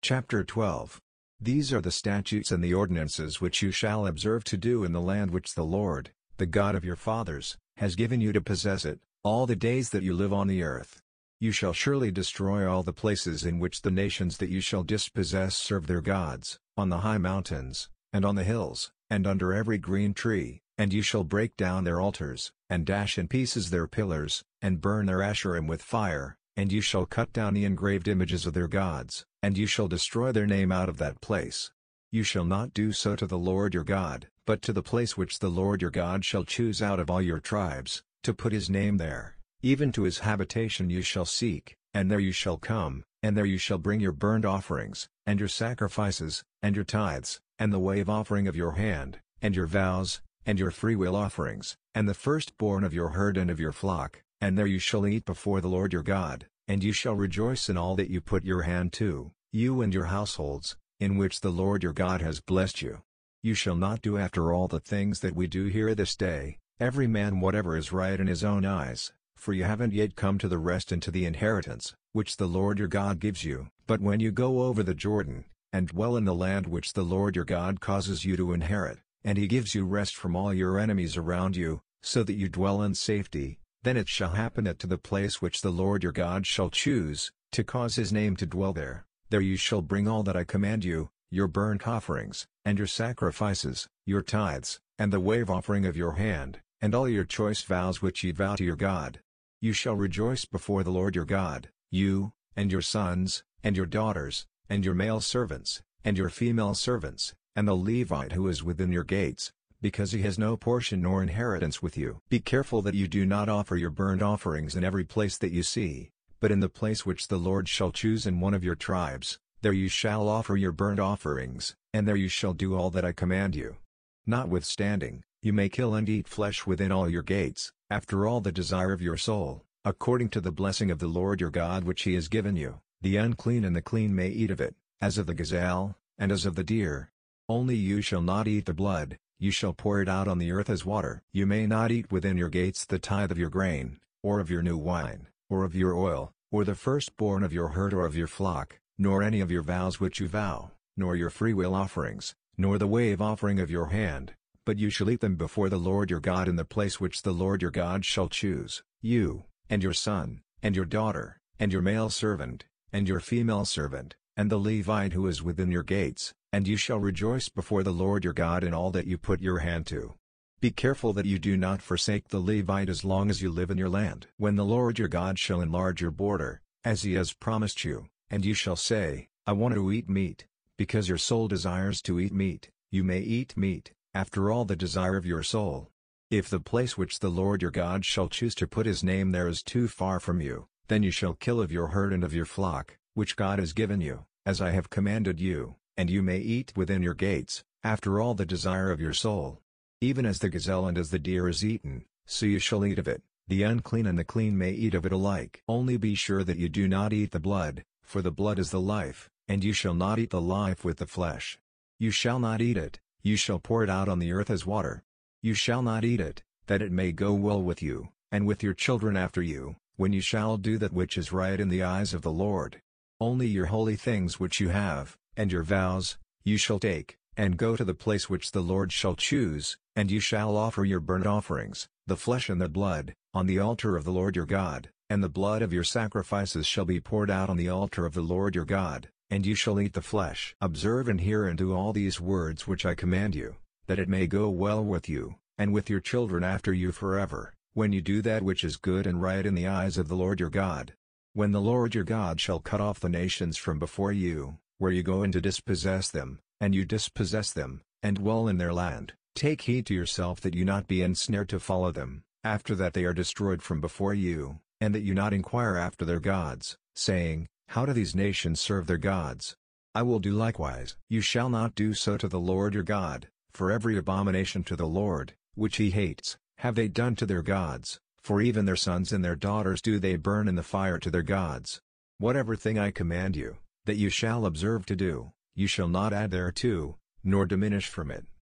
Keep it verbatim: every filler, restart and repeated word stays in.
Chapter twelve. These are the statutes and the ordinances which you shall observe to do in the land which the Lord, the God of your fathers, has given you to possess it, all the days that you live on the earth. You shall surely destroy all the places in which the nations that you shall dispossess serve their gods, on the high mountains, and on the hills, and under every green tree, and you shall break down their altars, and dash in pieces their pillars, and burn their Asherim with fire, and you shall cut down the engraved images of their gods, and you shall destroy their name out of that place. You shall not do so to the Lord your God, but to the place which the Lord your God shall choose out of all your tribes, to put his name there, even to his habitation you shall seek, and there you shall come, and there you shall bring your burnt offerings, and your sacrifices, and your tithes, and the wave offering of your hand, and your vows, and your freewill offerings, and the firstborn of your herd and of your flock, and there you shall eat before the Lord your God, and you shall rejoice in all that you put your hand to, you and your households, in which the Lord your God has blessed you. You shall not do after all the things that we do here this day, every man whatever is right in his own eyes, for you haven't yet come to the rest and to the inheritance, which the Lord your God gives you. But when you go over the Jordan, and dwell in the land which the Lord your God causes you to inherit, and he gives you rest from all your enemies around you, so that you dwell in safety, then it shall happen that to the place which the Lord your God shall choose, to cause his name to dwell there, there you shall bring all that I command you, your burnt offerings, and your sacrifices, your tithes, and the wave offering of your hand, and all your choice vows which ye vow to your God. You shall rejoice before the Lord your God, you, and your sons, and your daughters, and your male servants, and your female servants, and the Levite who is within your gates, because he has no portion nor inheritance with you. Be careful that you do not offer your burnt offerings in every place that you see, but in the place which the Lord shall choose in one of your tribes, there you shall offer your burnt offerings, and there you shall do all that I command you. Notwithstanding, you may kill and eat flesh within all your gates, after all the desire of your soul, according to the blessing of the Lord your God which he has given you. The unclean and the clean may eat of it, as of the gazelle, and as of the deer. Only you shall not eat the blood, you shall pour it out on the earth as water. You may not eat within your gates the tithe of your grain, or of your new wine, or of your oil, or the firstborn of your herd or of your flock, nor any of your vows which you vow, nor your freewill offerings, nor the wave offering of your hand, but you shall eat them before the Lord your God in the place which the Lord your God shall choose, you, and your son, and your daughter, and your male servant, and your female servant, and the Levite who is within your gates, and you shall rejoice before the Lord your God in all that you put your hand to. Be careful that you do not forsake the Levite as long as you live in your land. When the Lord your God shall enlarge your border, as he has promised you, and you shall say, I want to eat meat, because your soul desires to eat meat, you may eat meat, after all the desire of your soul. If the place which the Lord your God shall choose to put his name there is too far from you, then you shall kill of your herd and of your flock, which God has given you, as I have commanded you, and you may eat within your gates, after all the desire of your soul. Even as the gazelle and as the deer is eaten, so you shall eat of it, the unclean and the clean may eat of it alike. Only be sure that you do not eat the blood, for the blood is the life, and you shall not eat the life with the flesh. You shall not eat it, you shall pour it out on the earth as water. You shall not eat it, that it may go well with you, and with your children after you, when you shall do that which is right in the eyes of the Lord. Only your holy things which you have, and your vows, you shall take, and go to the place which the Lord shall choose, and you shall offer your burnt offerings, the flesh and the blood, on the altar of the Lord your God, and the blood of your sacrifices shall be poured out on the altar of the Lord your God, and you shall eat the flesh. Observe and hear and do all these words which I command you, that it may go well with you, and with your children after you forever, when you do that which is good and right in the eyes of the Lord your God. When the Lord your God shall cut off the nations from before you, where you go in to dispossess them, and you dispossess them, and dwell in their land, take heed to yourself that you not be ensnared to follow them, after that they are destroyed from before you, and that you not inquire after their gods, saying, How do these nations serve their gods? I will do likewise. You shall not do so to the Lord your God, for every abomination to the Lord, which he hates, have they done to their gods, for even their sons and their daughters do they burn in the fire to their gods. Whatever thing I command you, that you shall observe to do, you shall not add thereto, nor diminish from it,